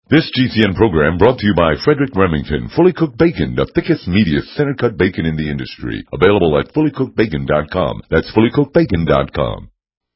This GCN program brought to you by Frederick Remington, Fully Cooked Bacon, the thickest, meatiest, center-cut bacon in the industry. Available at fullycookedbacon.com. That's fullycookedbacon.com.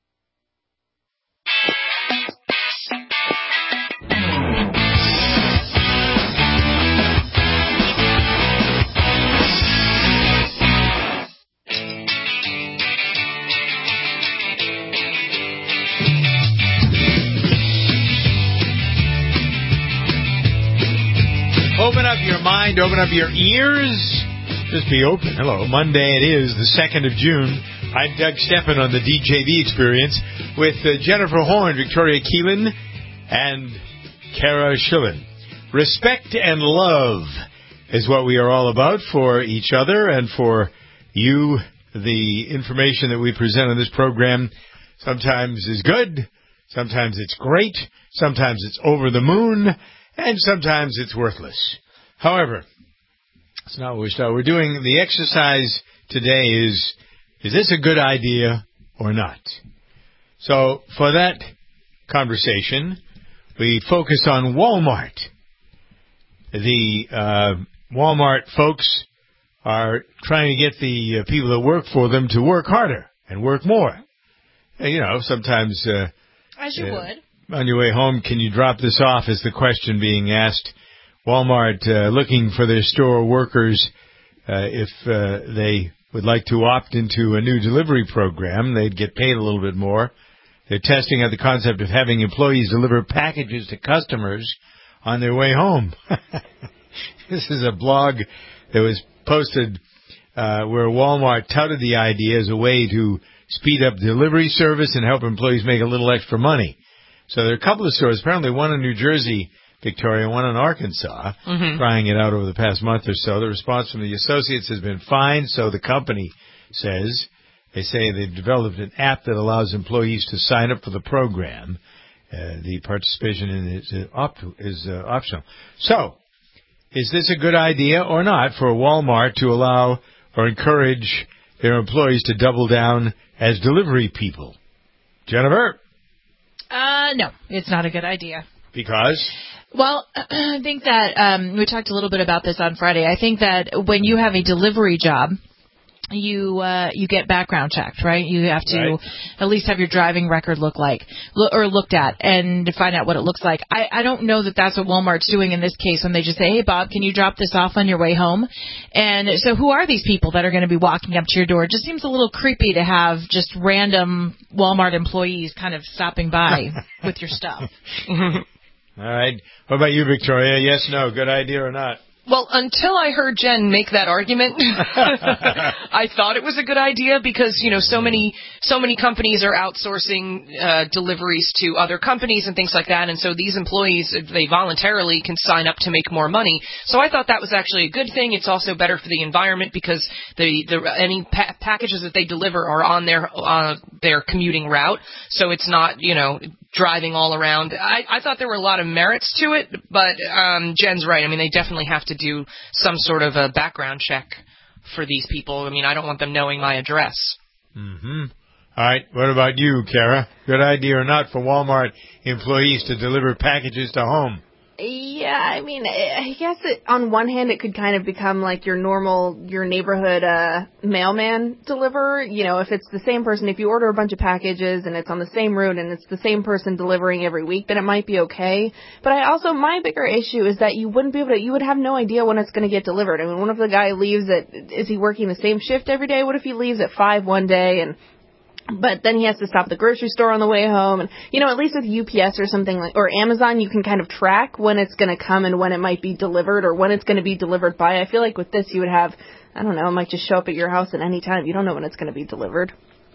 Open up your mind, open up your ears. Just be open. Hello. Monday it is, the 2nd of June. I'm Doug Steppen on the DJV Experience with Jennifer Horn, Victoria Keelan, and Kara Schillen. Respect and love is what we are all about for each other and for you. The information that we present on this program sometimes is good, sometimes it's great, sometimes it's over the moon, and sometimes it's worthless. However, it's not what we start. We're doing the exercise today is this a good idea or not? So for that conversation, we focus on Walmart. The Walmart folks are trying to get the people that work for them to work harder and work more. And, you know, sometimes... as you would. On your way home, can you drop this off, is the question being asked. Walmart looking for their store workers if they would like to opt into a new delivery program. They'd get paid a little bit more. They're testing out the concept of having employees deliver packages to customers on their way home. This is a blog that was posted where Walmart touted the idea as a way to speed up delivery service and help employees make a little extra money. So there are a couple of stores, apparently one in New Jersey, Victoria, one in Arkansas, trying it out over the past month or so. The response from the associates has been fine, so the company says. They say they've developed an app that allows employees to sign up for the program. The participation in it is optional. So, is this a good idea or not for Walmart to allow or encourage their employees to double down as delivery people? Jennifer? No, it's not a good idea. Because? Well, I think that we talked a little bit about this on Friday. I think that when you have a delivery job, you get background checked, right? You have to at least have your driving record looked at and to find out what it looks like. I don't know that that's what Walmart's doing in this case when they just say, hey, Bob, can you drop this off on your way home? And so who are these people that are going to be walking up to your door? It just seems a little creepy to have just random Walmart employees kind of stopping by with your stuff. All right. What about you, Victoria? Yes, no, good idea or not? Well, until I heard Jen make that argument, I thought it was a good idea because, you know, so many companies are outsourcing deliveries to other companies and things like that. And so these employees, they voluntarily can sign up to make more money. So I thought that was actually a good thing. It's also better for the environment because any packages that they deliver are on their commuting route. So it's not, you know, driving all around. I thought there were a lot of merits to it, but Jen's right. I mean, they definitely have to do some sort of a background check for these people. I mean, I don't want them knowing my address. Mm-hmm. All right. What about you, Kara? Good idea or not for Walmart employees to deliver packages to home? Yeah, I mean, I guess on one hand it could kind of become like your neighborhood mailman deliverer. You know, if it's the same person, if you order a bunch of packages and it's on the same route and it's the same person delivering every week, then it might be okay. But my bigger issue is that you would have no idea when it's going to get delivered. I mean, what if the guy leaves is he working the same shift every day? What if he leaves at 5 one day but then he has to stop at the grocery store on the way home. And, you know, at least with UPS or something or Amazon, you can kind of track when it's going to come and when it might be delivered or when it's going to be delivered by. I feel like with this you would have, I don't know, it might just show up at your house at any time. You don't know when it's going to be delivered.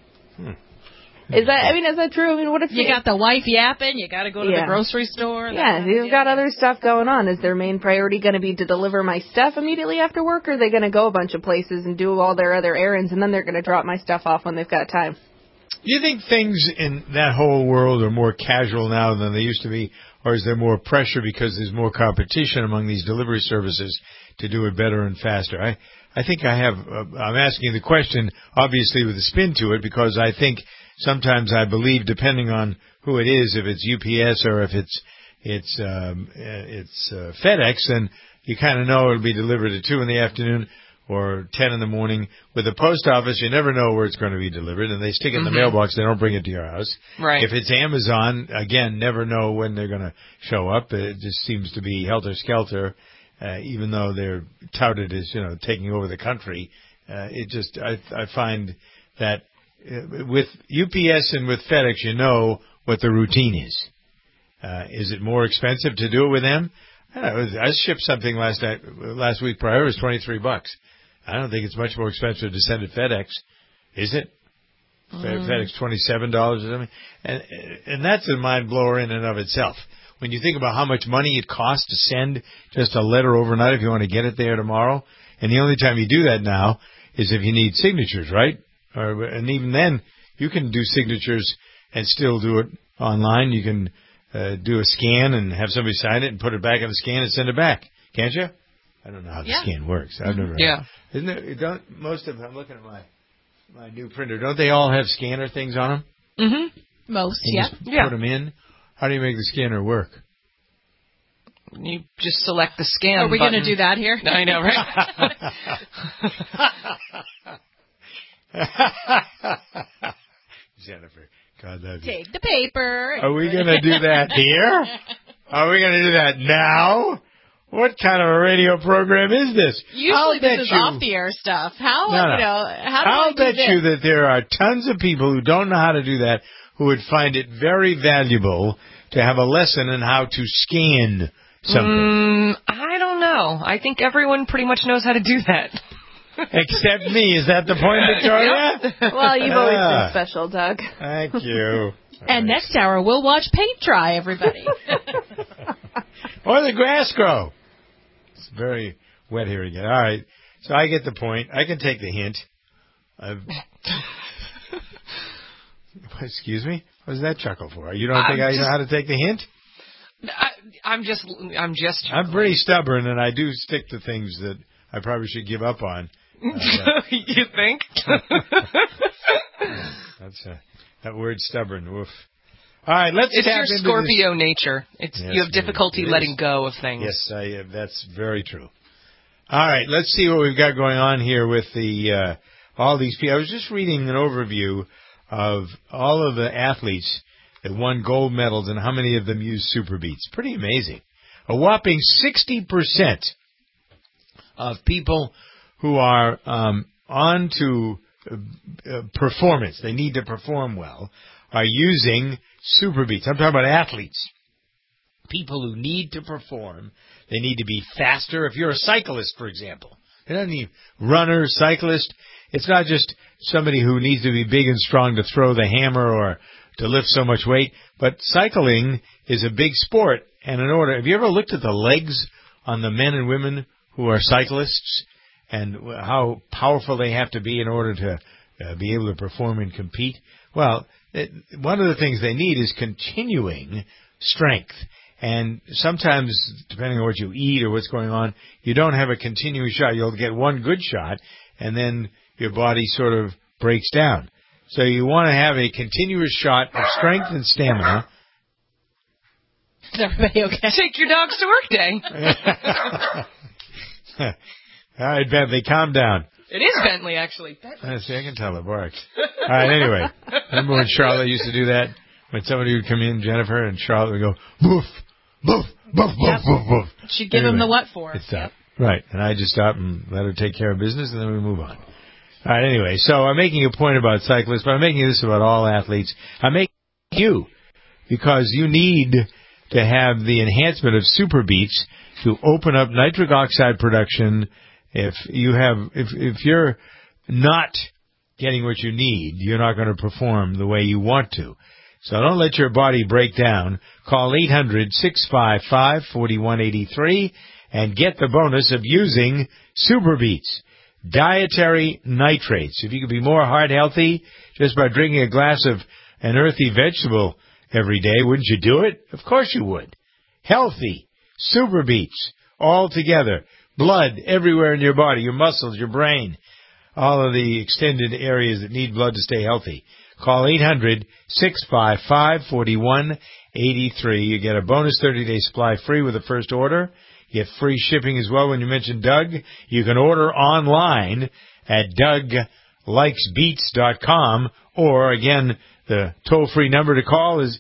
Is that true? I mean, what if you got the wife yapping? You got to go to the grocery store. Yeah, you've got other stuff going on. Is their main priority going to be to deliver my stuff immediately after work, or are they going to go a bunch of places and do all their other errands, and then they're going to drop my stuff off when they've got time? Do you think things in that whole world are more casual now than they used to be, or is there more pressure because there's more competition among these delivery services to do it better and faster? I think I'm asking the question, obviously, with a spin to it, because I think sometimes I believe, depending on who it is, if it's UPS or if it's, it's FedEx, then you kind of know it'll be delivered at 2 in the afternoon or 10 in the morning. With the post office, you never know where it's going to be delivered, and they stick it in the mailbox. They don't bring it to your house. Right. If it's Amazon, again, never know when they're going to show up. It just seems to be helter-skelter, even though they're touted as, taking over the country. I find that with UPS and with FedEx, you know what the routine is. Is it more expensive to do it with them? I don't know. I shipped something last week prior. It was $23. I don't think it's much more expensive to send it FedEx, is it? FedEx $27 or something, and that's a mind blower in and of itself. When you think about how much money it costs to send just a letter overnight if you want to get it there tomorrow, and the only time you do that now is if you need signatures, right? And even then, you can do signatures and still do it online. You can do a scan and have somebody sign it and put it back on the scan and send it back, can't you? I don't know how the scan works. I've never. Yeah. Isn't it? Most of them? I'm looking at my new printer. Don't they all have scanner things on them? Mm-hmm. Most, You just put them in. How do you make the scanner work? You just select the scan. Are we going to do that here? I know, right? Jennifer, God love you. Take the paper. Are we going to do that here? Are we going to do that now? What kind of a radio program is this? Usually this is off-the-air stuff. How do I'll bet you that there are tons of people who don't know how to do that who would find it very valuable to have a lesson in how to scan something. I don't know. I think everyone pretty much knows how to do that. Except me. Is that the point, Victoria? Well, you've always been special, Doug. Thank you. And next hour, we'll watch paint dry, everybody. Or the grass grow. It's very wet here again. All right. So I get the point. I can take the hint. Excuse me? What was that chuckle for? You don't think I know how to take the hint? I'm just. I'm pretty stubborn, and I do stick to things that I probably should give up on. You think? That's that word stubborn. Woof. All right, let's It's tap your into Scorpio this. nature. You have difficulty letting go of things. Yes, that's very true. All right, let's see what we've got going on here with the all these people. I was just reading an overview of all of the athletes that won gold medals and how many of them use Super Beats. Pretty amazing. A whopping 60% of people who are on to performance, they need to perform well, are using Super Beats. I'm talking about athletes. People who need to perform. They need to be faster. If you're a cyclist, for example, it doesn't need runner, cyclist. It's not just somebody who needs to be big and strong to throw the hammer or to lift so much weight, but cycling is a big sport. And have you ever looked at the legs on the men and women who are cyclists and how powerful they have to be in order to be able to perform and compete? Well, one of the things they need is continuing strength. And sometimes, depending on what you eat or what's going on, you don't have a continuing shot. You'll get one good shot, and then your body sort of breaks down. So you want to have a continuous shot of strength and stamina. Is everybody okay? Take your dogs to work day. All right, Bentley, calm down. It is Bentley, actually. See, I can tell it works. All right, anyway. Remember when Charlotte used to do that? When somebody would come in, Jennifer, and Charlotte would go, boof, boof, boof, boof, boof, boof. She'd give him the what for. It's that. Right. And I just stop and let her take care of business, and then we move on. All right, anyway. So I'm making a point about cyclists, but I'm making this about all athletes. I'm making you, because you need to have the enhancement of Super Beats to open up nitric oxide production. If you're not getting what you need, you're not going to perform the way you want to. So don't let your body break down. Call 800-655-4183 and get the bonus of using Super Beats. Dietary nitrates. If you could be more heart healthy just by drinking a glass of an earthy vegetable every day, wouldn't you do it? Of course you would. Healthy. Super Beats. All together. Blood everywhere in your body, your muscles, your brain. All of the extended areas that need blood to stay healthy. Call 800-655-4183 You get a bonus 30-day supply free with the first order. You get free shipping as well when you mention Doug. You can order online at DougLikesBeats.com, or again, the toll-free number to call is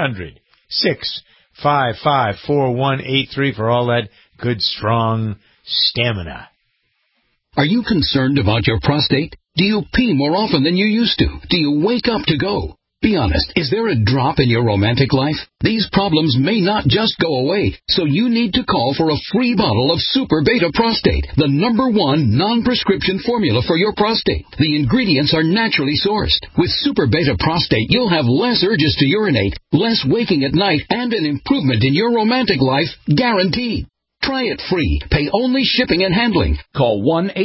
800-655-4183 for all that good, strong stamina. Are you concerned about your prostate? Do you pee more often than you used to? Do you wake up to go? Be honest, is there a drop in your romantic life? These problems may not just go away, so you need to call for a free bottle of Super Beta Prostate, the #1 non-prescription formula for your prostate. The ingredients are naturally sourced. With Super Beta Prostate, you'll have less urges to urinate, less waking at night, and an improvement in your romantic life guaranteed. Try it free. Pay only shipping and handling. Call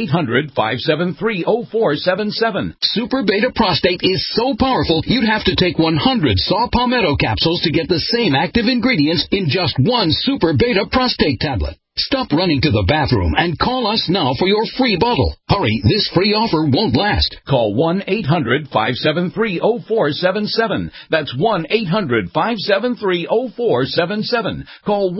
1-800-573-0477. Super Beta Prostate is so powerful, you'd have to take 100 Saw Palmetto capsules to get the same active ingredients in just one Super Beta Prostate tablet. Stop running to the bathroom and call us now for your free bottle. Hurry, this free offer won't last. Call 1-800-573-0477. That's 1-800-573-0477. Call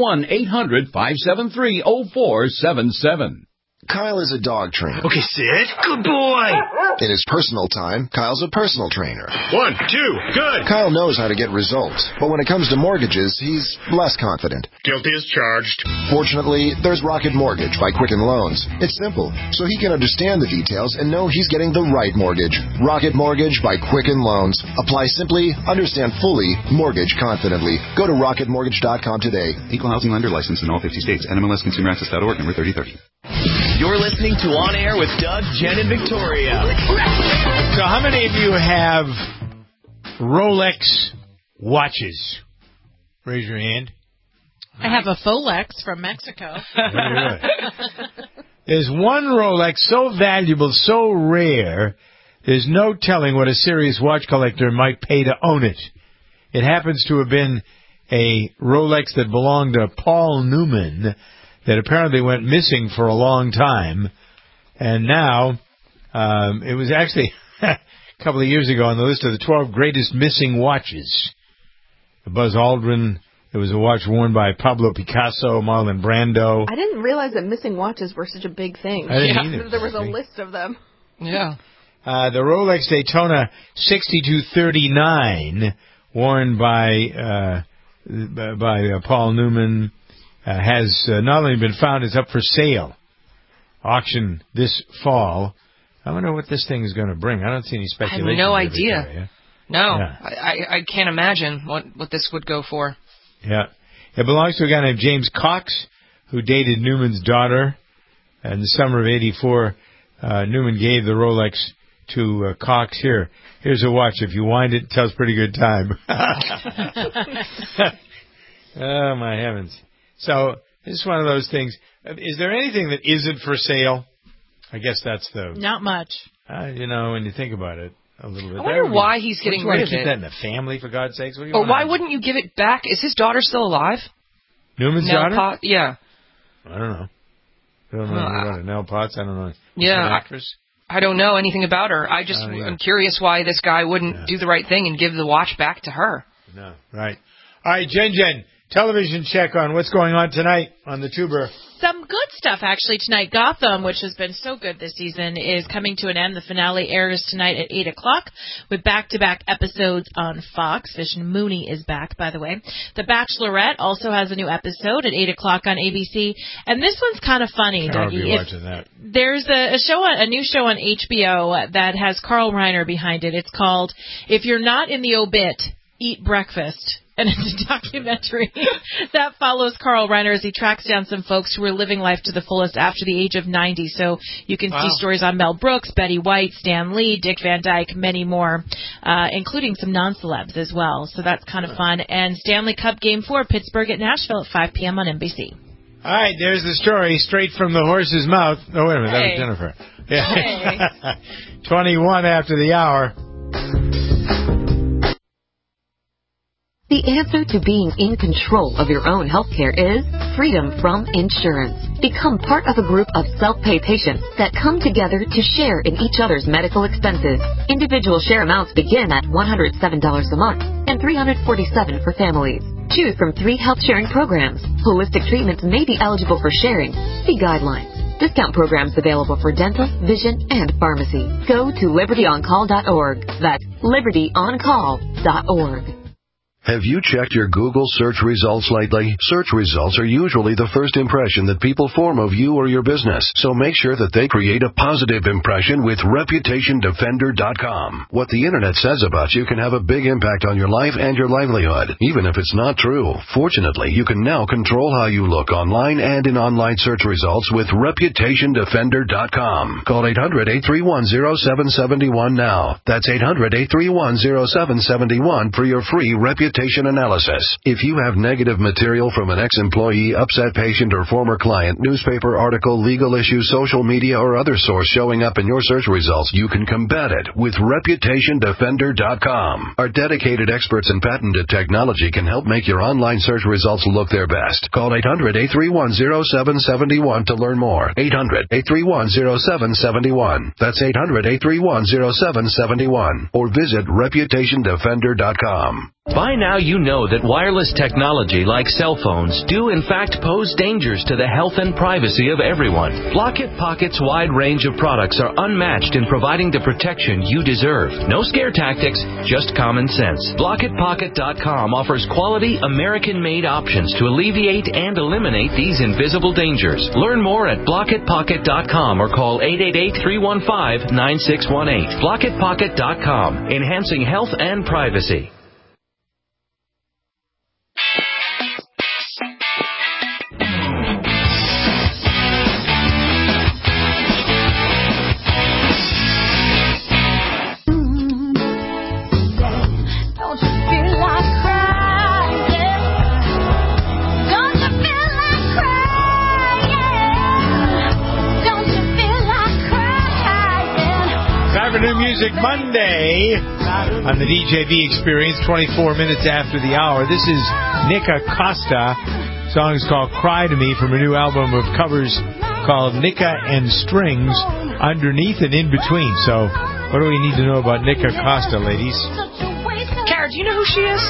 1-800-573-0477. Kyle is a dog trainer. Okay, Sid. Good boy. In his personal time, Kyle's a personal trainer. 1, 2, good. Kyle knows how to get results, but when it comes to mortgages, he's less confident. Guilty as charged. Fortunately, there's Rocket Mortgage by Quicken Loans. It's simple, so he can understand the details and know he's getting the right mortgage. Rocket Mortgage by Quicken Loans. Apply simply, understand fully, mortgage confidently. Go to rocketmortgage.com today. Equal housing lender licensed in all 50 states. NMLSConsumerAccess.org, number 3030. You're listening to On Air with Doug, Jen, and Victoria. So how many of you have Rolex watches? Raise your hand. I have a Folex from Mexico. There's one Rolex so valuable, so rare, there's no telling what a serious watch collector might pay to own it. It happens to have been a Rolex that belonged to Paul Newman that apparently went missing for a long time. And now, it was actually a couple of years ago on the list of the 12 greatest missing watches. Buzz Aldrin, there was a watch worn by Pablo Picasso, Marlon Brando. I didn't realize that missing watches were such a big thing. I didn't either. There was a list of them. Yeah. The Rolex Daytona 6239, worn by Paul Newman, has not only been found, it's up for sale. Auction this fall. I wonder what this thing is going to bring. I don't see any speculation. I have no idea. Victoria. No, Yeah. I can't imagine what this would go for. Yeah. It belongs to a guy named James Cox, who dated Newman's daughter. In the summer of '84, Newman gave the Rolex to Cox. Here's a watch. If you wind it, it tells pretty good time. Oh, my heavens. So, this is one of those things. Is there anything that isn't for sale? I guess that's the... Not much. When you think about it a little bit. I wonder why he's getting rid of keep it. that in the family, for God's sakes? What do you Or want? why wouldn't you give it back? Is his daughter still alive? Newman's Nell daughter? Pot? Yeah. I don't know. I don't know anything about it. Nell Potts? I don't know. Yeah. An actress? I don't know anything about her. I'm curious why this guy wouldn't do the right thing and give the watch back to her. No. Right. All right, Jen. Television check on what's going on tonight on the tuber. Some good stuff, actually, tonight. Gotham, which has been so good this season, is coming to an end. The finale airs tonight at 8 o'clock with back-to-back episodes on Fox. Vision Mooney is back, by the way. The Bachelorette also has a new episode at 8 o'clock on ABC. And this one's kind of funny, I'll Dougie. be watching that. There's a new show on HBO that has Carl Reiner behind it. It's called If You're Not in the Obit, Eat Breakfast. And it's a documentary that follows Carl Reiner as he tracks down some folks who are living life to the fullest after the age of 90. So you can see stories on Mel Brooks, Betty White, Stan Lee, Dick Van Dyke, many more, including some non-celebs as well. So that's kind of fun. And Stanley Cup Game 4, Pittsburgh at Nashville at 5 p.m. on NBC. All right, there's the story straight from the horse's mouth. Oh, wait a minute, that was Jennifer. Yeah. Hey. 21 after the hour. The answer to being in control of your own healthcare is freedom from insurance. Become part of a group of self-pay patients that come together to share in each other's medical expenses. Individual share amounts begin at $107 a month and $347 for families. Choose from 3 health sharing programs. Holistic treatments may be eligible for sharing. See guidelines. Discount programs available for dental, vision, and pharmacy. Go to libertyoncall.org. That's libertyoncall.org. Have you checked your Google search results lately? Search results are usually the first impression that people form of you or your business, so make sure that they create a positive impression with ReputationDefender.com. What the Internet says about you can have a big impact on your life and your livelihood, even if it's not true. Fortunately, you can now control how you look online and in online search results with ReputationDefender.com. Call 800-831-0771 now. That's 800-831-0771 for your free reputation analysis. If you have negative material from an ex-employee, upset patient, or former client, newspaper article, legal issue, social media, or other source showing up in your search results, you can combat it with ReputationDefender.com. Our dedicated experts in patented technology can help make your online search results look their best. Call 800-831-0771 to learn more. 800-831-0771. That's 800-831-0771. Or visit ReputationDefender.com. By now you know that wireless technology like cell phones do in fact pose dangers to the health and privacy of everyone. Blockit Pocket's wide range of products are unmatched in providing the protection you deserve. No scare tactics, just common sense. BlockitPocket.com offers quality American-made options to alleviate and eliminate these invisible dangers. Learn more at BlockitPocket.com or call 888-315-9618. BlockitPocket.com, enhancing health and privacy. New Music Monday on the DJB Experience, 24 minutes after the hour. This is Nick Acosta. The song is called Cry to Me from a new album of covers called Nika and Strings, Underneath and In Between. So what do we need to know about Nick Acosta, ladies? Kara, do you know who she is?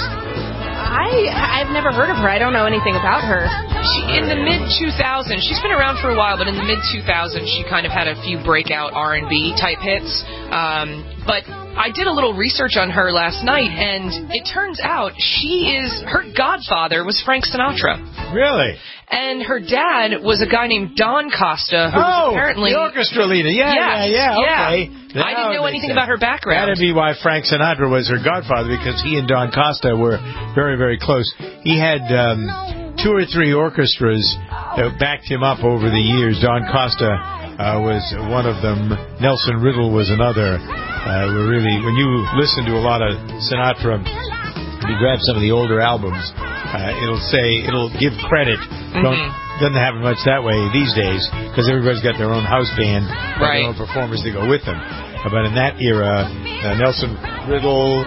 I've never heard of her. I don't know anything about her. In the mid-2000s, she's been around for a while, but in the mid-2000s, she kind of had a few breakout R&B type hits. But I did a little research on her last night, and it turns out her godfather was Frank Sinatra. Really? And her dad was a guy named Don Costa, who was apparently the orchestra leader. Yeah, okay. I didn't know anything about her background. That'd be why Frank Sinatra was her godfather, because he and Don Costa were very, very close. He had 2 or 3 orchestras that backed him up over the years. Don Costa was one of them. Nelson Riddle was another. When you listen to a lot of Sinatra, if you grab some of the older albums, it'll give credit. Doesn't happen much that way these days, because everybody's got their own house band, their own performers to go with them. But in that era, Nelson Riddle,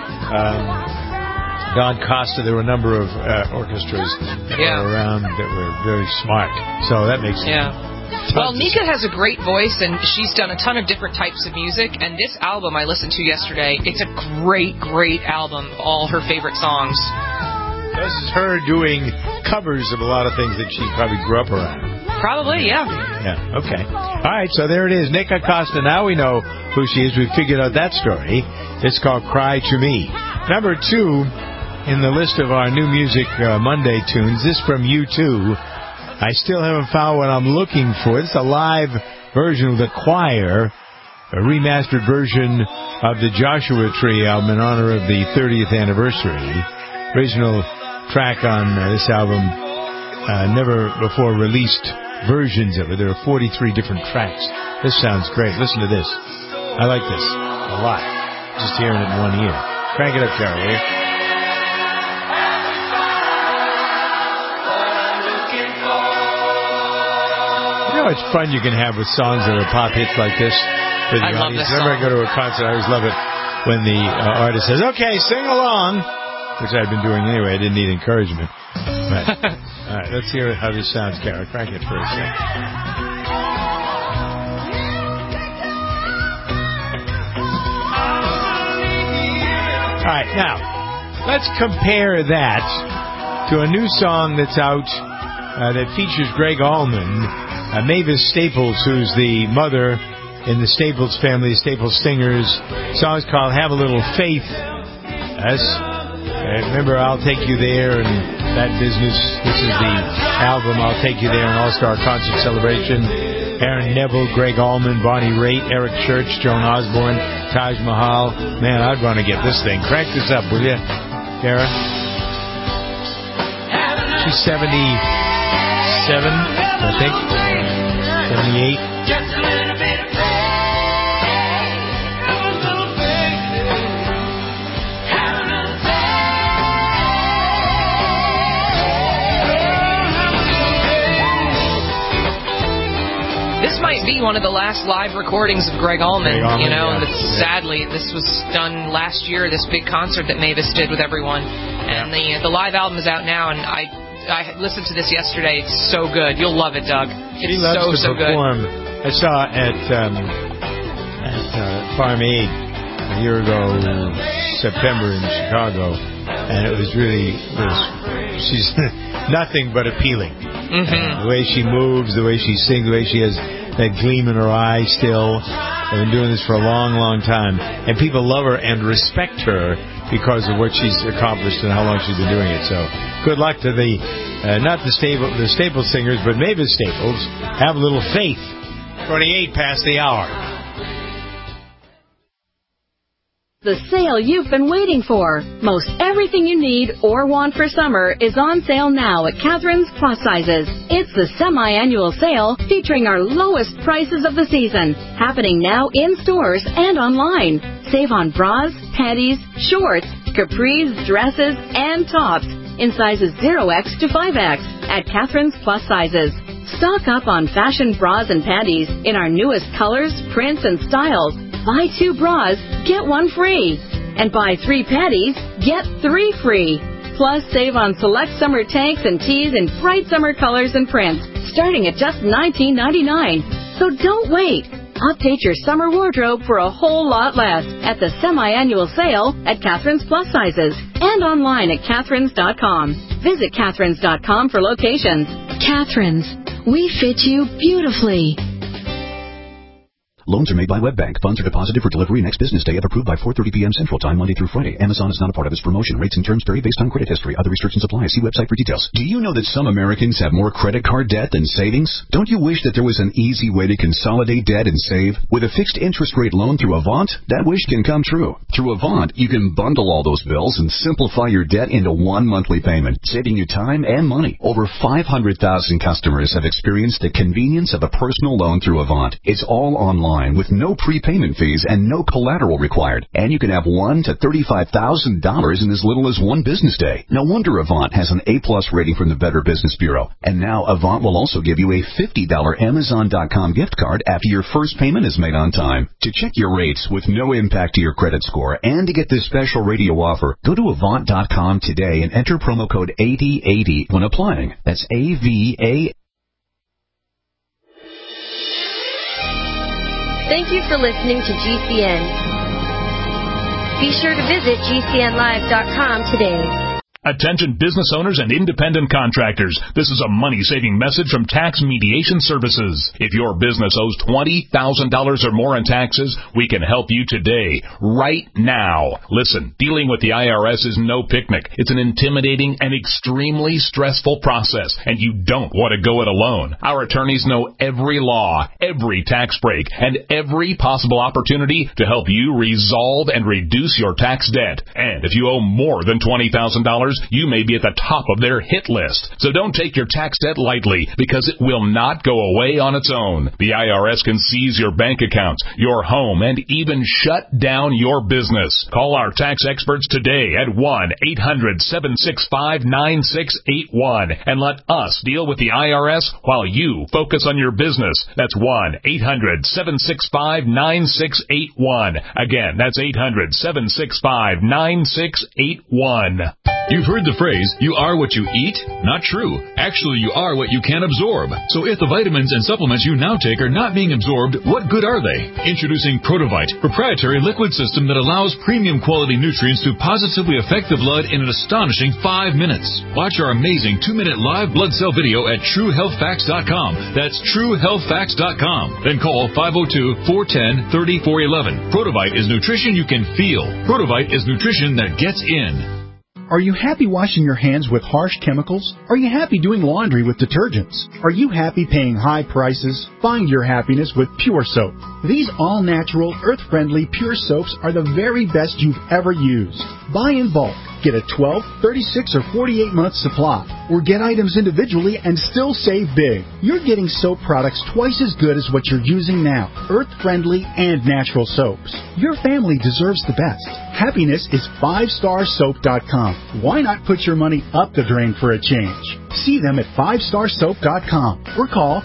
Don Costa, there were a number of orchestras that were around that were very smart. So that makes sense. Well, Nika has a great voice, and she's done a ton of different types of music. And this album I listened to yesterday, it's a great, great album. All her favorite songs. This is her doing covers of a lot of things that she probably grew up around. Probably, yeah. Yeah, okay. All right, so there it is. Nick Acosta. Now we know who she is. We figured out that story. It's called Cry to Me. Number 2 in the list of our New Music Monday tunes. This from U2. I still haven't found what I'm looking for. It's a live version of the choir, a remastered version of the Joshua Tree album in honor of the 30th anniversary. Original track on this album, never before released versions of it. There are 43 different tracks. This sounds great. Listen to this. I like this a lot. Just hearing it in one ear. Crank it up, Carol, will you? It's fun you can have with songs that are pop hits like this. I love this song. Whenever I go to a concert, I always love it when the artist says, "Okay, sing along," which I've been doing anyway. I didn't need encouragement. But, all right, let's hear how this sounds, Kara. Crank it for a second. All right, now let's compare that to a new song that's out that features Greg Allman, Mavis Staples, who's the mother in the Staples family, Staples Singers. The song's called Have a Little Faith. Remember, I'll Take You There and that business. This is the album, I'll Take You There, an all-star concert celebration. Aaron Neville, Greg Allman, Bonnie Raitt, Eric Church, Joan Osborne, Taj Mahal. Man, I'd want to get this thing. Crank this up, will you, Kara? She's 77, I think. 78. This might be one of the last live recordings of Greg Allman, and sadly, this was done last year, this big concert that Mavis did with everyone. And the live album is out now, and I listened to this yesterday. It's so good. You'll love it, Doug. It's he loves so to perform. Good. I saw at Farm Aid a year ago, September in Chicago, and it was she's nothing but appealing. The way she moves, the way she sings, the way she has that gleam in her eye still. I've been doing this for a long, long time. And people love her and respect her because of what she's accomplished and how long she's been doing it. So good luck to not the Staples Singers, but Mavis Staples. Have a little faith. 28 past the hour. The sale you've been waiting for. Most everything you need or want for summer is on sale now at Catherine's Plus Sizes. It's the semi-annual sale featuring our lowest prices of the season, happening now in stores and online. Save on bras, panties, shorts, capris, dresses, and tops in sizes 0X to 5X at Catherine's Plus Sizes. Stock up on fashion bras and panties in our newest colors, prints, and styles. Buy 2 bras, get 1 free. And buy 3 panties, get 3 free. Plus, save on select summer tanks and tees in bright summer colors and prints, starting at just $19.99. So don't wait. Update your summer wardrobe for a whole lot less at the semi-annual sale at Catherine's Plus Sizes and online at Catherines.com. Visit Catherines.com for locations. Catherine's. We fit you beautifully. Loans are made by WebBank. Funds are deposited for delivery next business day if approved by 4:30 p.m. Central Time, Monday through Friday. Amazon is not a part of this promotion. Rates and terms vary based on credit history. Other restrictions apply. See website for details. Do you know that some Americans have more credit card debt than savings? Don't you wish that there was an easy way to consolidate debt and save? With a fixed interest rate loan through Avant, that wish can come true. Through Avant, you can bundle all those bills and simplify your debt into one monthly payment, saving you time and money. Over 500,000 customers have experienced the convenience of a personal loan through Avant. It's all online with no prepayment fees and no collateral required. And you can have $1,000 to $35,000 in as little as 1 business day. No wonder Avant has an A+ rating from the Better Business Bureau. And now Avant will also give you a $50 Amazon.com gift card after your first payment is made on time. To check your rates with no impact to your credit score and to get this special radio offer, go to Avant.com today and enter promo code 8080 when applying. That's AVA. Thank you for listening to GCN. Be sure to visit GCNlive.com today. Attention business owners and independent contractors. This is a money-saving message from Tax Mediation Services. If your business owes $20,000 or more in taxes, we can help you today, right now. Listen, dealing with the IRS is no picnic. It's an intimidating and extremely stressful process, and you don't want to go it alone. Our attorneys know every law, every tax break, and every possible opportunity to help you resolve and reduce your tax debt. And if you owe more than $20,000, you may be at the top of their hit list. So don't take your tax debt lightly, because it will not go away on its own. The IRS can seize your bank accounts, your home, and even shut down your business. Call our tax experts today at 1-800-765-9681 and let us deal with the IRS while you focus on your business. That's 1-800-765-9681. Again, that's 800-765-9681. You've heard the phrase, you are what you eat? Not true. Actually, you are what you can absorb. So if the vitamins and supplements you now take are not being absorbed, what good are they? Introducing Protovite, proprietary liquid system that allows premium quality nutrients to positively affect the blood in an astonishing 5 minutes. Watch our amazing 2-minute live blood cell video at TrueHealthFacts.com. That's TrueHealthFacts.com. Then call 502-410-3411. Protovite is nutrition you can feel. Protovite is nutrition that gets in. Are you happy washing your hands with harsh chemicals? Are you happy doing laundry with detergents? Are you happy paying high prices? Find your happiness with Pure Soap. These all-natural, earth-friendly Pure Soaps are the very best you've ever used. Buy in bulk. Get a 12, 36, or 48-month supply. Or get items individually and still save big. You're getting soap products twice as good as what you're using now. Earth-friendly and natural soaps. Your family deserves the best. Happiness is 5starsoap.com. Why not put your money up the drain for a change? See them at 5starsoap.com or call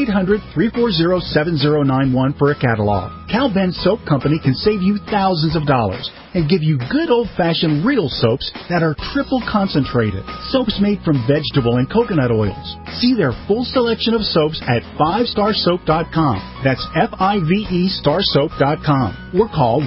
1-800-340-7091 for a catalog. Cal Ben Soap Company can save you thousands of dollars and give you good old-fashioned real soaps that are triple concentrated. Soaps made from vegetable and coconut oils. See their full selection of soaps at 5starsoap.com. That's F-I-V-E starsoap.com. Or call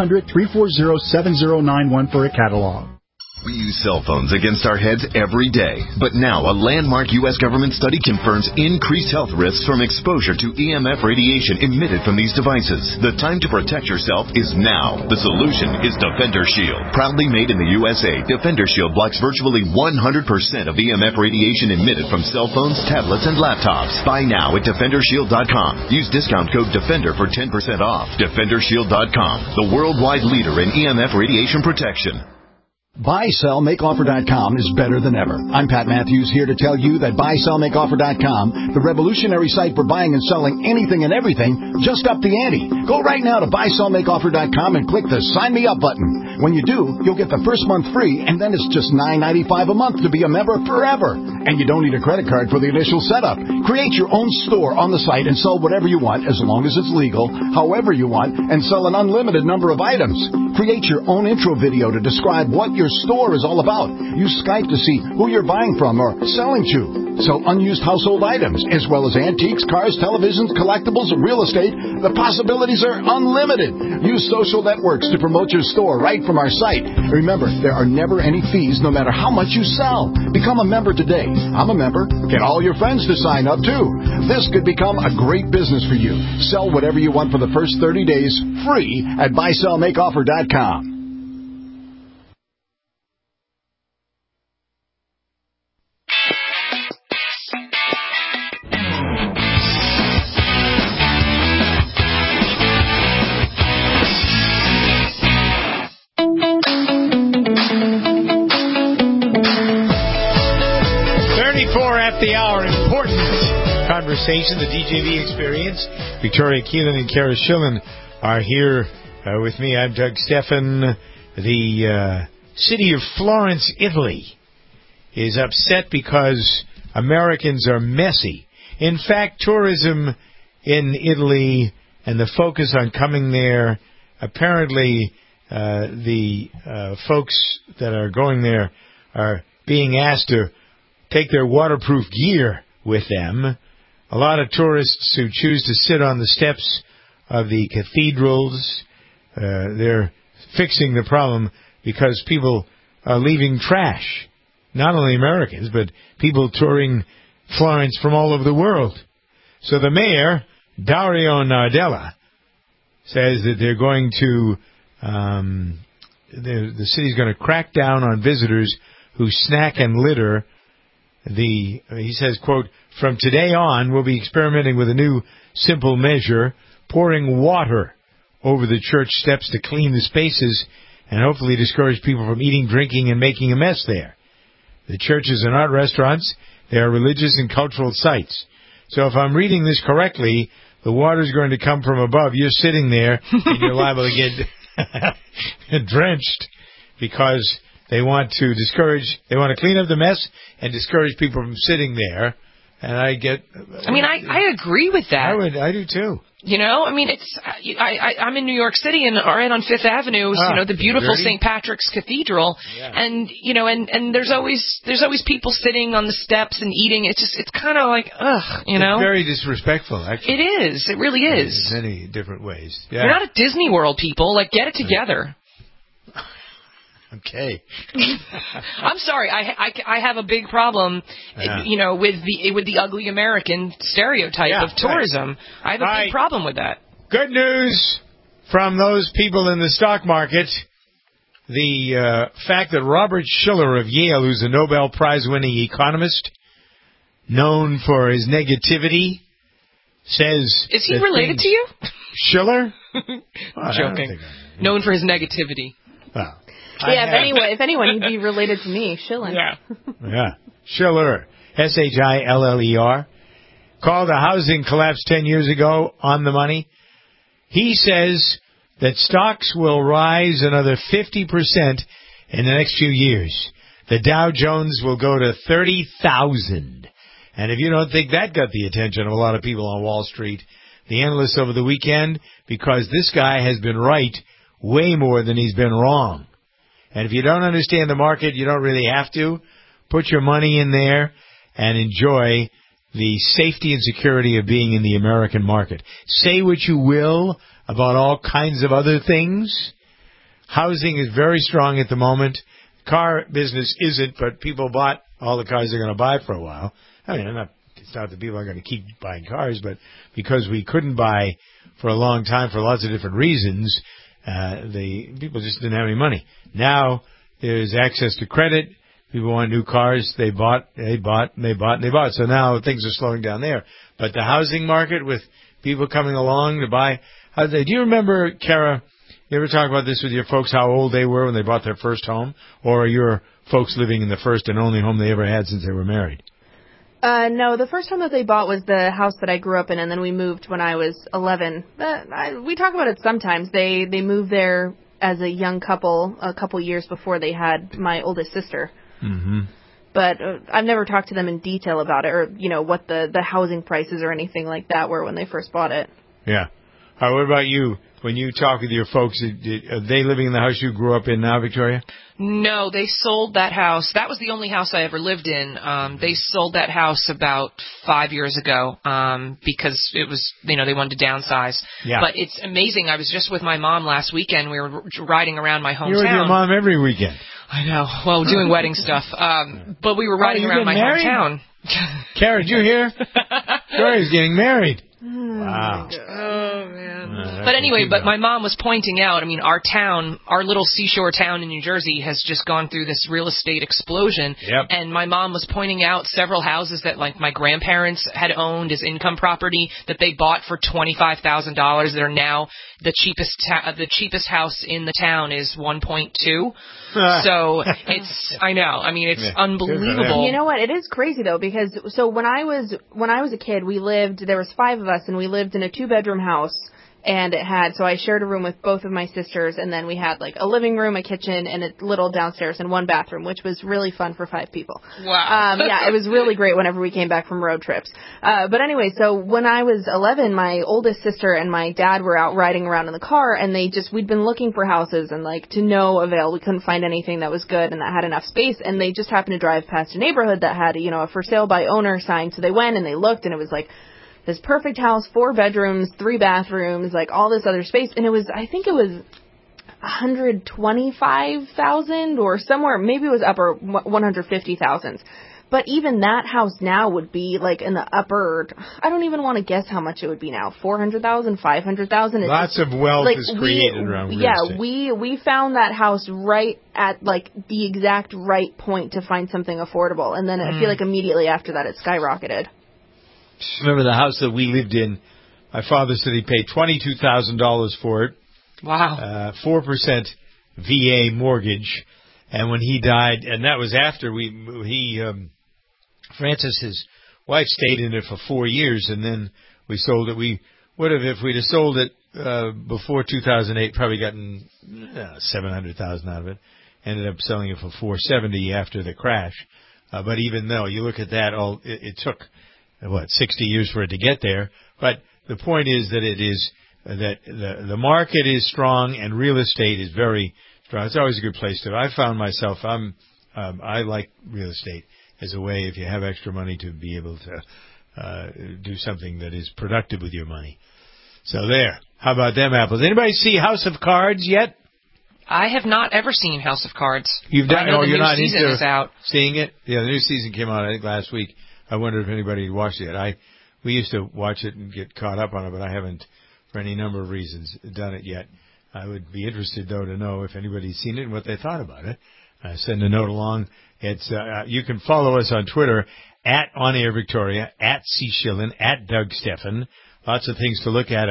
1-800-340-7091 for a catalog. We use cell phones against our heads every day. But now, a landmark U.S. government study confirms increased health risks from exposure to EMF radiation emitted from these devices. The time to protect yourself is now. The solution is Defender Shield. Proudly made in the USA, Defender Shield blocks virtually 100% of EMF radiation emitted from cell phones, tablets, and laptops. Buy now at DefenderShield.com. Use discount code DEFENDER for 10% off. DefenderShield.com, the worldwide leader in EMF radiation protection. BuySellMakeOffer.com is better than ever. I'm Pat Matthews here to tell you that BuySellMakeOffer.com, the revolutionary site for buying and selling anything and everything, just upped the ante. Go right now to BuySellMakeOffer.com and click the Sign Me Up button. When you do, you'll get the first month free, and then it's just $9.95 a month to be a member forever. And you don't need a credit card for the initial setup. Create your own store on the site and sell whatever you want, as long as it's legal, however you want, and sell an unlimited number of items. Create your own intro video to describe what your store is all about. Use Skype to see who you're buying from or selling to. Sell unused household items, as well as antiques, cars, televisions, collectibles, and real estate. The possibilities are unlimited. Use social networks to promote your store right from our site. Remember, there are never any fees no matter how much you sell. Become a member today. I'm a member. Get all your friends to sign up, too. This could become a great business for you. Sell whatever you want for the first 30 days, free at BuySellMakeOffer.com. The hour, important conversation, the DJV experience. Victoria Keelan and Kara Schillen are here with me. I'm Doug Stephan. The city of Florence, Italy is upset because Americans are messy. In fact, tourism in Italy and the focus on coming there, apparently the folks that are going there are being asked to take their waterproof gear with them. A lot of tourists who choose to sit on the steps of the cathedrals, they're fixing the problem because people are leaving trash. Not only Americans, but people touring Florence from all over the world. So the mayor, Dario Nardella, says that they're going to, the city's going to crack down on visitors who snack and litter. He says, quote, from today on, we'll be experimenting with a new simple measure, pouring water over the church steps to clean the spaces and hopefully discourage people from eating, drinking, and making a mess there. The churches are not restaurants. They are religious and cultural sites. So if I'm reading this correctly, the water's going to come from above. You're sitting there, and you're liable to get drenched because they want to clean up the mess and discourage people from sitting there And I get... I mean, I agree with that. I do too. You know, I mean, I'm in New York City, and right on Fifth Avenue, the beautiful St. Patrick's Cathedral, and and there's always people sitting on the steps and eating. It's kind of like, ugh, you know. It's very disrespectful, actually. It is. It really is. In many different ways. Yeah. You're not at Disney World, people. Like, get it together. Okay. I'm sorry. I have a big problem, with the ugly American stereotype of tourism. Right. I have a big problem with that. Good news from those people in the stock market. The fact that Robert Shiller of Yale, who's a Nobel Prize-winning economist, known for his negativity, says... Is he related to you? Shiller? Joking. Known for his negativity. Well... Yeah, if anyone, he'd be related to me, Schiller. Yeah. Schiller, Schiller, called a housing collapse 10 years ago on the money. He says that stocks will rise another 50% in the next few years. The Dow Jones will go to 30,000. And if you don't think that got the attention of a lot of people on Wall Street, the analysts over the weekend, because this guy has been right way more than he's been wrong. And if you don't understand the market, you don't really have to. Put your money in there and enjoy the safety and security of being in the American market. Say what you will about all kinds of other things. Housing is very strong at the moment. Car business isn't, but people bought all the cars they're going to buy for a while. I mean, it's not that people are going to keep buying cars, but because we couldn't buy for a long time for lots of different reasons, the people just didn't have any money. Now there's access to credit. People want new cars. They bought. So now things are slowing down there. But the housing market, with people coming along to buy. Do you remember, Kara, you ever talk about this with your folks, how old they were when they bought their first home? Or are your folks living in the first and only home they ever had since they were married? No, the first home that they bought was the house that I grew up in, and then we moved when I was 11. We talk about it sometimes. They moved there as a young couple a couple years before they had my oldest sister. Mm-hmm. But I've never talked to them in detail about it, or what the housing prices or anything like that were when they first bought it. Yeah. What about you? When you talk with your folks, are they living in the house you grew up in now, Victoria? No, they sold that house. That was the only house I ever lived in. They sold that house about 5 years ago because it was, they wanted to downsize. Yeah. But it's amazing. I was just with my mom last weekend. We were riding around my hometown. You're with your mom every weekend. I know. Well, doing wedding stuff. But we were riding around my hometown. Kara, did you hear? Victoria's getting married. Wow. Oh, man. But anyway, my mom was pointing out, our town, our little seashore town in New Jersey has just gone through this real estate explosion. Yep. And my mom was pointing out several houses that, my grandparents had owned as income property that they bought for $25,000. They're now the cheapest house in the town is 1.2. So I know. It's unbelievable. You know what? It is crazy though, because when I was a kid, there was 5 of us, and we lived in a 2-bedroom house. And I shared a room with both of my sisters, and then we had a living room, a kitchen, and a little downstairs and 1 bathroom, which was really fun for 5 people. Wow. Yeah, it was really great whenever we came back from road trips. But anyway, so when I was 11, my oldest sister and my dad were out riding around in the car, and we'd been looking for houses, and to no avail. We couldn't find anything that was good and that had enough space, and they just happened to drive past a neighborhood that had, a for sale by owner sign. So they went and they looked, and it was this perfect house, 4 bedrooms, 3 bathrooms, all this other space. And I think it was $125,000 or somewhere, maybe it was upper 150,000. But even that house now would be in the upper, I don't even want to guess how much it would be now, 400,000, 500,000. Lots of wealth is created around real estate. We found that house right at the exact right point to find something affordable. And then I feel immediately after that it skyrocketed. Remember the house that we lived in? My father said he paid $22,000 for it. Wow. 4% VA mortgage. And when he died, and that was after Francis, his wife, stayed in it for 4 years, and then we sold it. We would have, if we'd have sold it before 2008, probably gotten $700,000 out of it. Ended up selling it for $470,000 after the crash. But even though you look at that, it took 60 years for it to get there. But the point is that it is that the market is strong and real estate is very strong. It's always a good place to. I found myself I like real estate as a way, if you have extra money, to be able to do something that is productive with your money. So there. How about them apples? Anybody see House of Cards yet? I have not ever seen House of Cards. You've done? I know you're not season into is out. Seeing it? Yeah, the new season came out I think last week. I wondered if anybody had watched it yet. We used to watch it and get caught up on it, but I haven't, for any number of reasons, done it yet. I would be interested, though, to know if anybody's seen it and what they thought about it. Send a note along. It's you can follow us on Twitter at On Air Victoria, at C. Schillen, at Doug Steffen. Lots of things to look at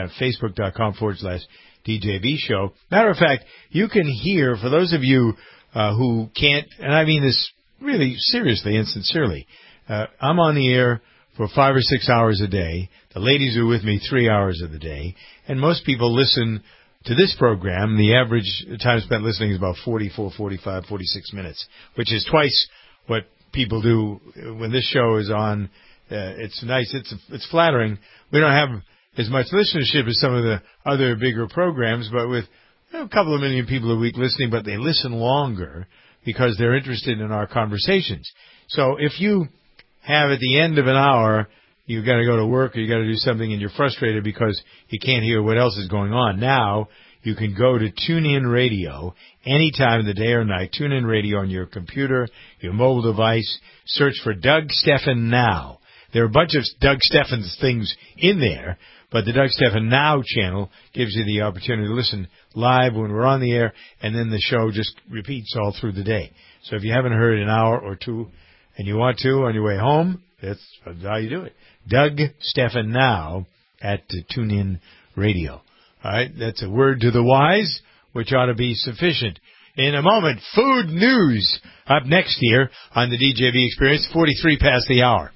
Facebook.com/DJB show. Matter of fact, you can hear, for those of you who can't, and I mean this really seriously and sincerely, I'm on the air for 5 or 6 hours a day. The ladies are with me 3 hours of the day. And most people listen to this program. The average time spent listening is about 44, 45, 46 minutes, which is twice what people do when this show is on. It's nice. It's flattering. We don't have as much listenership as some of the other bigger programs, but with a couple of million people a week listening, but they listen longer because they're interested in our conversations. So if you have at the end of an hour, you've got to go to work or you got to do something and you're frustrated because you can't hear what else is going on. Now you can go to TuneIn Radio anytime of the day or night. TuneIn Radio on your computer, your mobile device. Search for Doug Steffen Now. There are a bunch of Doug Steffen's things in there, but the Doug Steffen Now channel gives you the opportunity to listen live when we're on the air, and then the show just repeats all through the day. So if you haven't heard an hour or two and you want to on your way home, that's how you do it. Doug Steffen Now at TuneIn Radio. All right, that's a word to the wise, which ought to be sufficient. In a moment, food news up next here on the DJB Experience, 43 past the hour.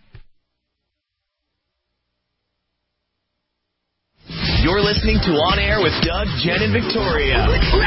You're listening to On Air with Doug, Jen, and Victoria.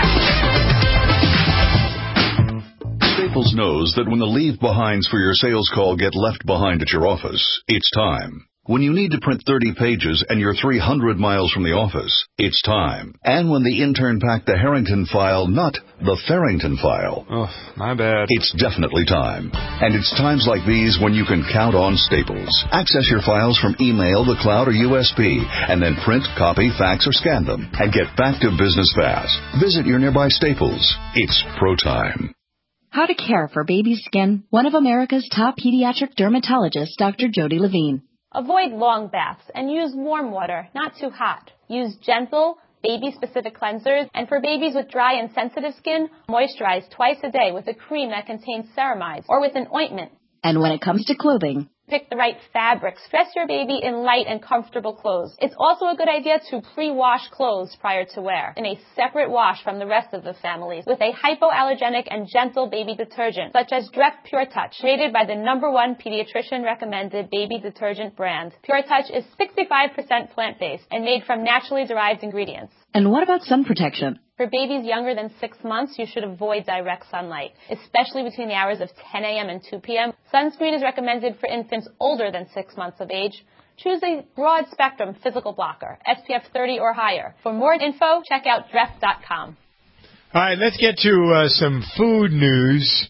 Staples knows that when the leave-behinds for your sales call get left behind at your office, it's time. When you need to print 30 pages and you're 300 miles from the office, it's time. And when the intern packed the Harrington file, not the Farrington file. Oh, my bad. It's definitely time. And it's times like these when you can count on Staples. Access your files from email, the cloud, or USB, and then print, copy, fax, or scan them, and get back to business fast. Visit your nearby Staples. It's pro time. How to care for baby's skin. One of America's top pediatric dermatologists, Dr. Jody Levine. Avoid long baths and use warm water, not too hot. Use gentle, baby-specific cleansers. And for babies with dry and sensitive skin, moisturize twice a day with a cream that contains ceramides or with an ointment. And when it comes to clothing, pick the right fabrics. Dress your baby in light and comfortable clothes. It's also a good idea to pre-wash clothes prior to wear in a separate wash from the rest of the family with a hypoallergenic and gentle baby detergent such as Dreft Pure Touch, rated by the #1 pediatrician recommended baby detergent brand. Pure Touch is 65% plant-based and made from naturally derived ingredients. And what about sun protection? For babies younger than 6 months, you should avoid direct sunlight, especially between the hours of 10 a.m. and 2 p.m. Sunscreen is recommended for infants older than 6 months of age. Choose a broad-spectrum physical blocker, SPF 30 or higher. For more info, check out Dreft.com. All right, let's get to some food news.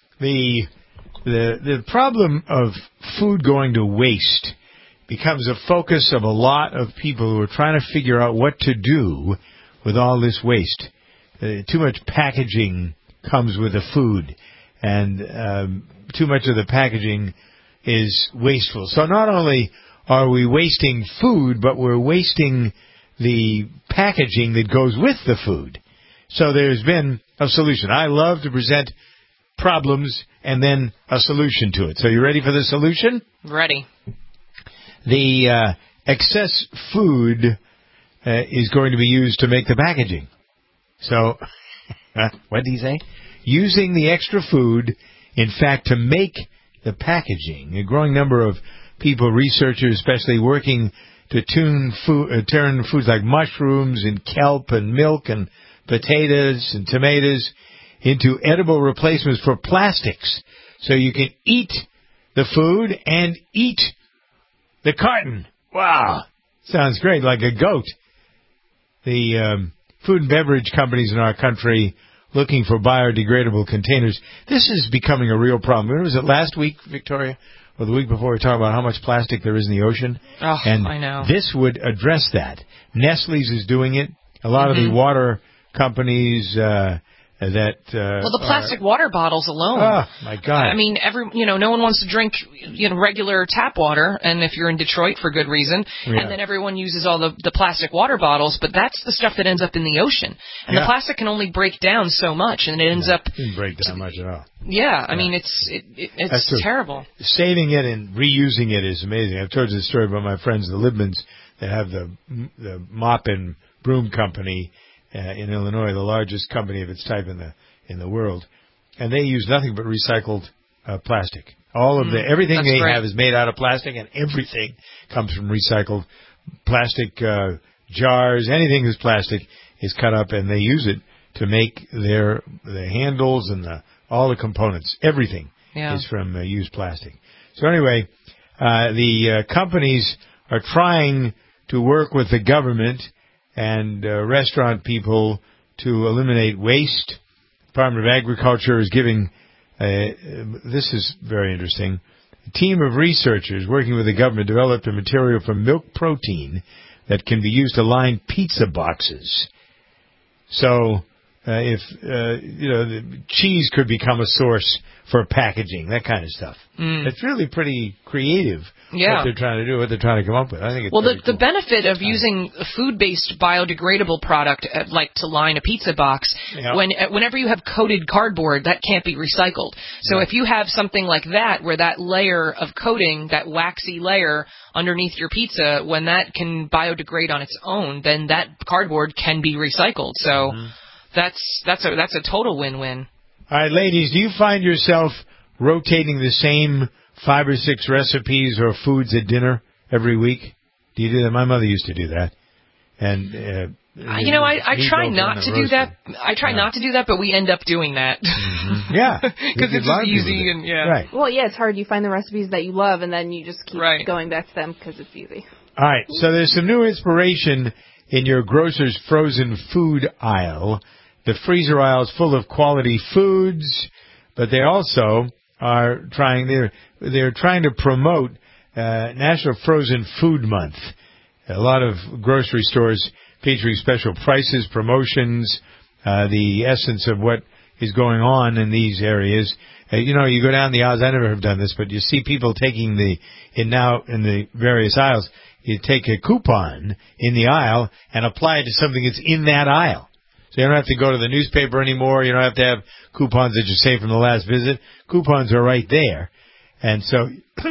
The problem of food going to waste becomes a focus of a lot of people who are trying to figure out what to do with all this waste. Too much packaging comes with the food, and too much of the packaging is wasteful. So not only are we wasting food, but we're wasting the packaging that goes with the food. So there's been a solution. I love to present problems and then a solution to it. So you ready for the solution? Ready. The excess food is going to be used to make the packaging. So, what did he say? Using the extra food, in fact, to make the packaging. A growing number of people, researchers especially, working to turn foods like mushrooms and kelp and milk and potatoes and tomatoes into edible replacements for plastics. So you can eat the food and eat The carton. Wow. Sounds great, like a goat. The food and beverage companies in our country looking for biodegradable containers. This is becoming a real problem. Was it last week, Victoria, or the week before, we talked about how much plastic there is in the ocean? Oh, and I know. This would address that. Nestle's is doing it. A lot of the water companies well, the plastic water bottles alone. Oh, my God. I mean, no one wants to drink, regular tap water, and if you're in Detroit for good reason, and then everyone uses all the plastic water bottles, but that's the stuff that ends up in the ocean. And the plastic can only break down so much, and it ends up... It didn't break down much at all. Yeah, I mean, it's terrible. Saving it and reusing it is amazing. I've told you the story about my friends, the Libmans, that have the mop and broom company in Illinois, the largest company of its type in the world, and they use nothing but recycled plastic. All of everything they have is made out of plastic, and everything comes from recycled plastic jars. Anything that's plastic is cut up, and they use it to make the handles and all the components. Everything is from used plastic. So anyway, the companies are trying to work with the government and restaurant people to eliminate waste. Department of Agriculture is giving, this is very interesting, a team of researchers working with the government developed a material from milk protein that can be used to line pizza boxes. So if the cheese could become a source for packaging, that kind of stuff. It's really pretty creative what they're trying to do, what they're trying to come up with. I think it's the benefit of using a food-based biodegradable product like to line a pizza box, whenever you have coated cardboard, that can't be recycled. So if you have something like that, where that layer of coating, that waxy layer underneath your pizza, when that can biodegrade on its own, then that cardboard can be recycled. So that's a total win-win. All right, ladies, do you find yourself rotating the same 5 or 6 recipes or foods at dinner every week? Do you do that? My mother used to do that. And I try not to do that. I try not to do that, but we end up doing that. Yeah, because it's just easy and Right. Well, it's hard. You find the recipes that you love, and then you just keep going back to them because it's easy. All right, so there's some new inspiration in your grocer's frozen food aisle. The freezer aisle is full of quality foods, but they also are they're trying to promote National Frozen Food Month. A lot of grocery stores featuring special prices, promotions, the essence of what is going on in these areas. You go down the aisles. I never have done this, but you see people taking in the various aisles. You take a coupon in the aisle and apply it to something that's in that aisle. So you don't have to go to the newspaper anymore. You don't have to have coupons that you save from the last visit. Coupons are right there. And so,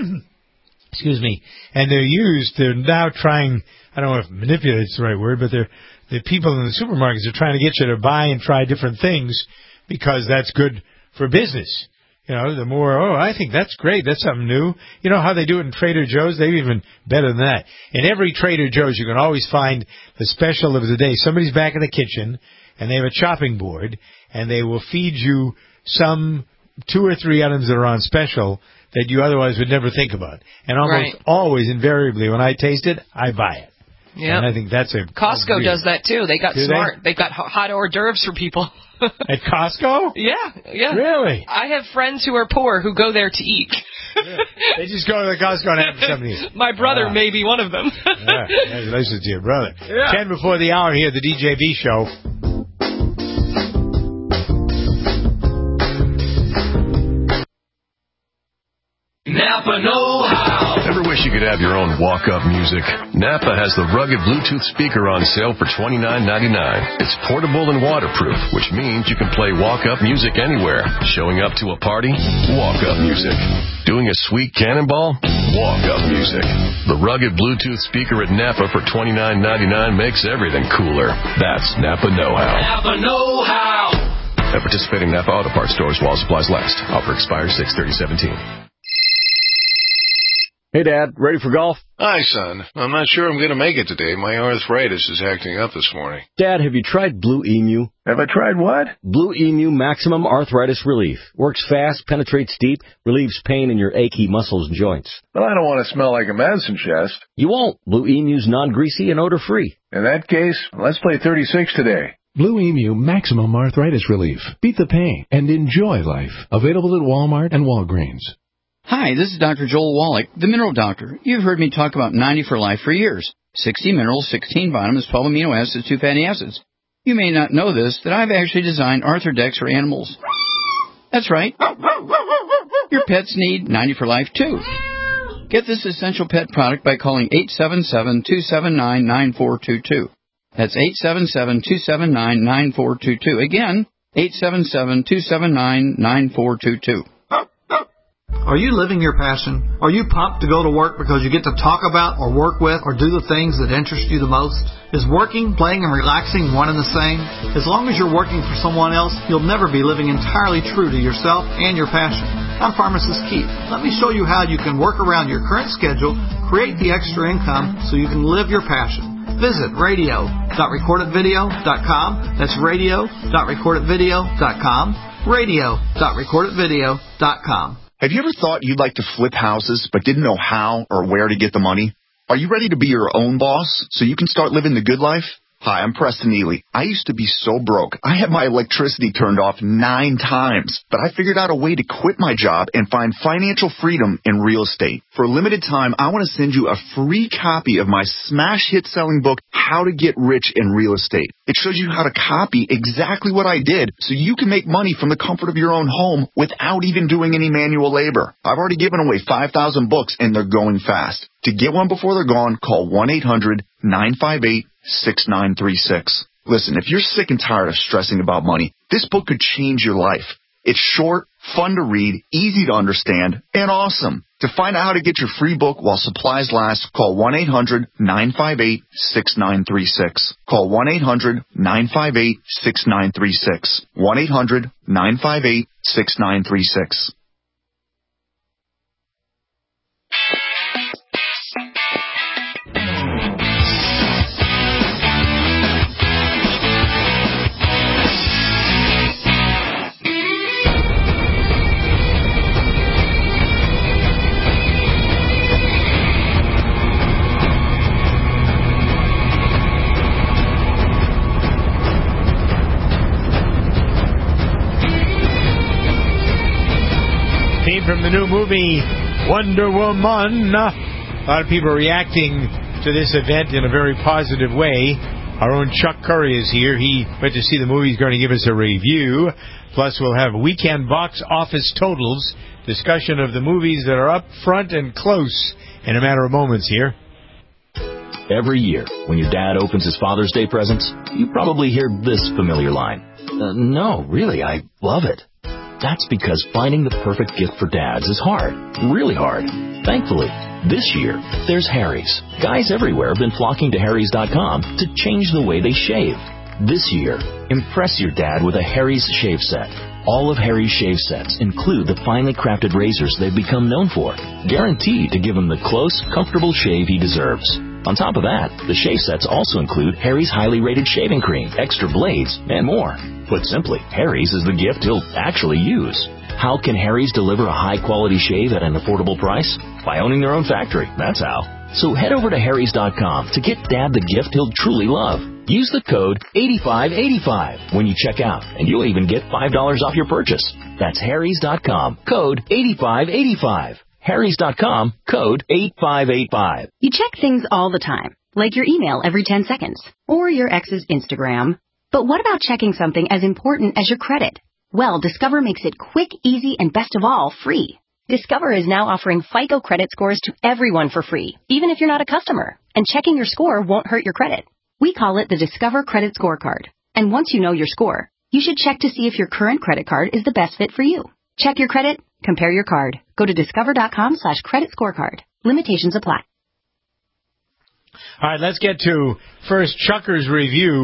excuse me, and they're now trying, I don't know if manipulate is the right word, but the people in the supermarkets are trying to get you to buy and try different things because that's good for business. The more, I think that's great. That's something new. You know how they do it in Trader Joe's? They're even better than that. In every Trader Joe's, you can always find the special of the day. Somebody's back in the kitchen, and they have a chopping board, and they will feed you some 2 or 3 items that are on special that you otherwise would never think about. And almost always, invariably, when I taste it, I buy it. Yeah. And I think that's Costco does that, too. They got smart. They've got hot hors d'oeuvres for people. At Costco? Yeah. Really? I have friends who are poor who go there to eat. Yeah. They just go to the Costco and have something to eat. My brother may be one of them. Congratulations to your brother. Yeah. 10 before the hour here at the DJB show. Napa know-how. Ever wish you could have your own walk-up music? Napa has the rugged Bluetooth speaker on sale for $29.99. It's portable and waterproof, which means you can play walk-up music anywhere. Showing up to a party? Walk-up music. Doing a sweet cannonball? Walk-up music. The rugged Bluetooth speaker at Napa for $29.99 makes everything cooler. That's Napa know-how. Napa know-how. At participating Napa Auto Parts stores while supplies last. Offer expires 6/30/17. Hey, Dad, ready for golf? Hi, son. I'm not sure I'm going to make it today. My arthritis is acting up this morning. Dad, have you tried Blue Emu? Have I tried what? Blue Emu Maximum Arthritis Relief. Works fast, penetrates deep, relieves pain in your achy muscles and joints. Well, I don't want to smell like a medicine chest. You won't. Blue Emu's non-greasy and odor-free. In that case, let's play 36 today. Blue Emu Maximum Arthritis Relief. Beat the pain and enjoy life. Available at Walmart and Walgreens. Hi, this is Dr. Joel Wallach, the Mineral Doctor. You've heard me talk about 90 for Life for years. 60 minerals, 16 vitamins, 12 amino acids, 2 fatty acids. You may not know this, that I've actually designed Arthrodex for animals. That's right. Your pets need 90 for Life, too. Get this essential pet product by calling 877-279-9422. That's 877-279-9422. Again, 877-279-9422. Are you living your passion? Are you pumped to go to work because you get to talk about or work with or do the things that interest you the most? Is working, playing, and relaxing one and the same? As long as you're working for someone else, you'll never be living entirely true to yourself and your passion. I'm Pharmacist Keith. Let me show you how you can work around your current schedule, create the extra income so you can live your passion. Visit radio.recordedvideo.com. That's radio.recordedvideo.com. radio.recordedvideo.com. Have you ever thought you'd like to flip houses but didn't know how or where to get the money? Are you ready to be your own boss so you can start living the good life? Hi, I'm Preston Neely. I used to be so broke. I had my electricity turned off 9 times, but I figured out a way to quit my job and find financial freedom in real estate. For a limited time, I want to send you a free copy of my smash hit selling book, How to Get Rich in Real Estate. It shows you how to copy exactly what I did so you can make money from the comfort of your own home without even doing any manual labor. I've already given away 5,000 books and they're going fast. To get one before they're gone, call 1-800-958-6936. Listen, if you're sick and tired of stressing about money, this book could change your life. It's short, fun to read, easy to understand, and awesome. To find out how to get your free book while supplies last, call 1-800-958-6936. Call 1-800-958-6936. 1-800-958-6936. From the new movie Wonder Woman. A lot of people are reacting to this event in a very positive way. Our own Chuck Curry is here. He went to see the movie. He's going to give us a review. Plus, we'll have weekend box office totals, discussion of the movies that are up front and close in a matter of moments here. Every year, when your dad opens his Father's Day presents, you probably hear this familiar line. No, really, I love it. That's because finding the perfect gift for dads is hard, really hard. Thankfully, this year, there's Harry's. Guys everywhere have been flocking to Harry's.com to change the way they shave. This year, impress your dad with a Harry's shave set. All of Harry's shave sets include the finely crafted razors they've become known for, guaranteed to give him the close, comfortable shave he deserves. On top of that, the shave sets also include Harry's highly rated shaving cream, extra blades, and more. Put simply, Harry's is the gift he'll actually use. How can Harry's deliver a high-quality shave at an affordable price? By owning their own factory, that's how. So head over to Harry's.com to get Dad the gift he'll truly love. Use the code 8585 when you check out, and you'll even get $5 off your purchase. That's Harry's.com, code 8585. Harry's.com, code 8585. You check things all the time, like your email every 10 seconds, or your ex's Instagram. But what about checking something as important as your credit? Well, Discover makes it quick, easy, and best of all, free. Discover is now offering FICO credit scores to everyone for free, even if you're not a customer. And checking your score won't hurt your credit. We call it the Discover Credit Scorecard. And once you know your score, you should check to see if your current credit card is the best fit for you. Check your credit, compare your card. Go to discover.com/credit scorecard. Limitations apply. All right, let's get to first Chucker's review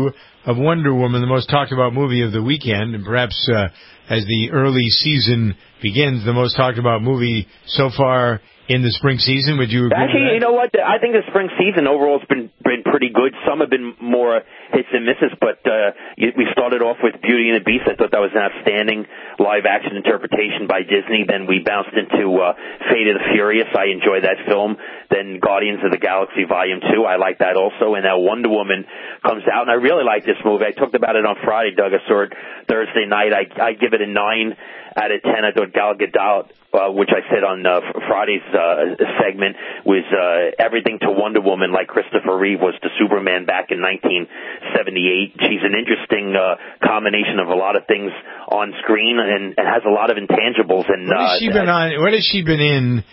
of Wonder Woman, the most talked about movie of the weekend, and perhaps as the early season begins, the most talked about movie so far in the spring season. Would you agree? Actually, you know what? I think the spring season overall has been pretty good. Some have been more hits and misses, but we started off with Beauty and the Beast. I thought that was an outstanding live-action interpretation by Disney. Then we bounced into Fate of the Furious. I enjoyed that film. Then Guardians of the Galaxy Volume 2. I like that also. And now Wonder Woman comes out, and I really like this movie. I talked about it on Friday, Doug. I saw it Thursday night. I give it a 9 out of 10. I thought Gal Gadot, which I said on Friday's segment, was everything to Wonder Woman, like Christopher Reeve was to Superman back in 1978. She's an interesting combination of a lot of things on screen and has a lot of intangibles. And what has she been on? What has she been in?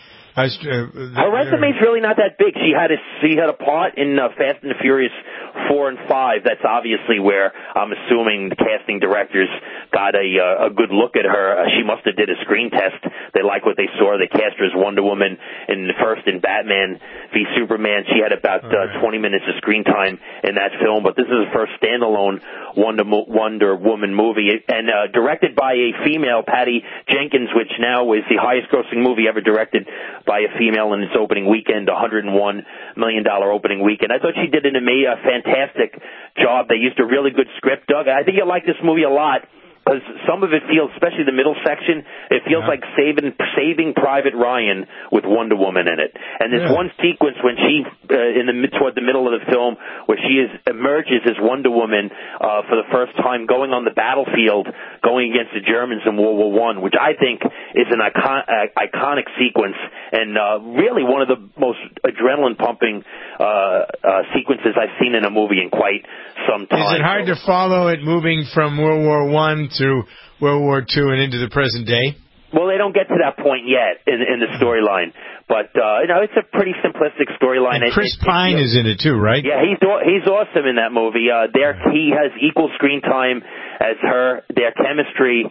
Her resume's really not that big. She had a part in Fast and the Furious 4 and 5. That's obviously where I'm assuming the casting directors got a good look at her. She must have did a screen test. They like what they saw. They cast her as Wonder Woman in Batman v Superman. She had about 20 minutes of screen time in that film, but this is the first standalone Wonder Woman movie, and directed by a female, Patty Jenkins, which now is the highest-grossing movie ever directed by a female in its opening weekend, $101 million opening weekend. I thought she did a fantastic job. They used a really good script, Doug. I think you'll like this movie a lot, because some of it feels, especially the middle section, it feels like Saving Private Ryan with Wonder Woman in it. And there's one sequence when she, toward the middle of the film, where she emerges as Wonder Woman for the first time, going on the battlefield, going against the Germans in World War I, which I think is an iconic sequence, and really one of the most adrenaline-pumping sequences I've seen in a movie in quite some time. Is it hard to follow it moving from World War I through World War II and into the present day? Well, they don't get to that point yet in the storyline, but it's a pretty simplistic storyline. And Chris Pine is in it too, right? Yeah, he's awesome in that movie. He has equal screen time as her. Their chemistry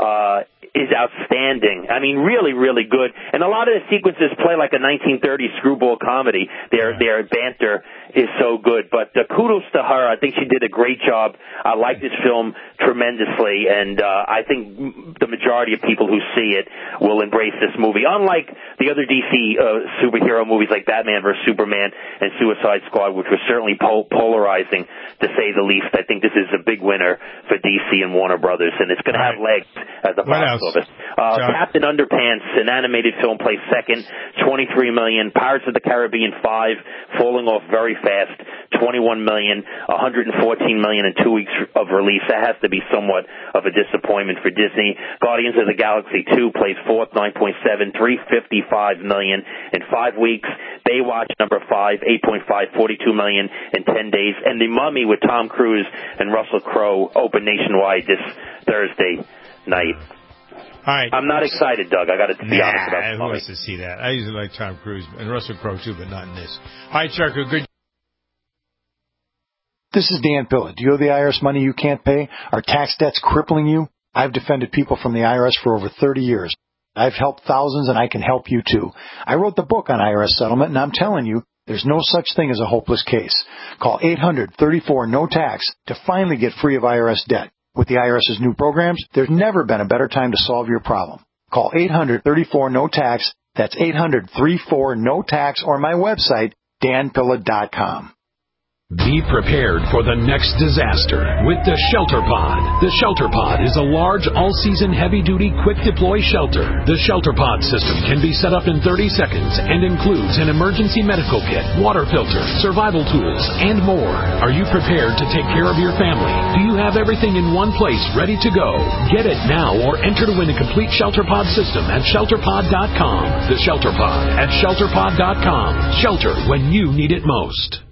is outstanding. I mean, really, really good. And a lot of the sequences play like a 1930s screwball comedy. Their banter is so good. But kudos to her. I think she did a great job. I like this film tremendously, and I think the majority of people who see it will embrace this movie. Unlike the other DC superhero movies like Batman vs. Superman and Suicide Squad, which were certainly polarizing, to say the least. I think this is a big winner for DC and Warner Brothers, and it's going to have legs at the box office. Captain Underpants, an animated film, placed second, $23 million. Pirates of the Caribbean 5, falling off very fast, $21 million, $114 million in 2 weeks of release. That has to be somewhat of a disappointment for Disney. Guardians of the Galaxy 2 placed fourth, 9.7, $355 million in 5 weeks. Baywatch number 5, 8.5, $42 million in 10 days. And The Mummy with Tom Cruise and Russell Crowe opened nationwide this Thursday night. All right. I'm not excited, Doug. I got to be honest about who wants to see that? I usually like Tom Cruise and Russell Crowe too, but not in this. All right, Charco, good. This is Dan Pilla. Do you owe the IRS money you can't pay? Are tax debts crippling you? I've defended people from the IRS for over 30 years. I've helped thousands, and I can help you too. I wrote the book on IRS settlement, and I'm telling you, there's no such thing as a hopeless case. Call 800-34-NO-TAX to finally get free of IRS debt. With the IRS's new programs, there's never been a better time to solve your problem. Call 800-34-NO-TAX. That's 800-34-NO-TAX, or my website, danpilla.com. Be prepared for the next disaster with the Shelter Pod. The Shelter Pod is a large, all-season, heavy-duty, quick-deploy shelter. The Shelter Pod system can be set up in 30 seconds and includes an emergency medical kit, water filter, survival tools, and more. Are you prepared to take care of your family? Do you have everything in one place ready to go? Get it now or enter to win a complete Shelter Pod system at ShelterPod.com. The Shelter Pod at ShelterPod.com. Shelter when you need it most.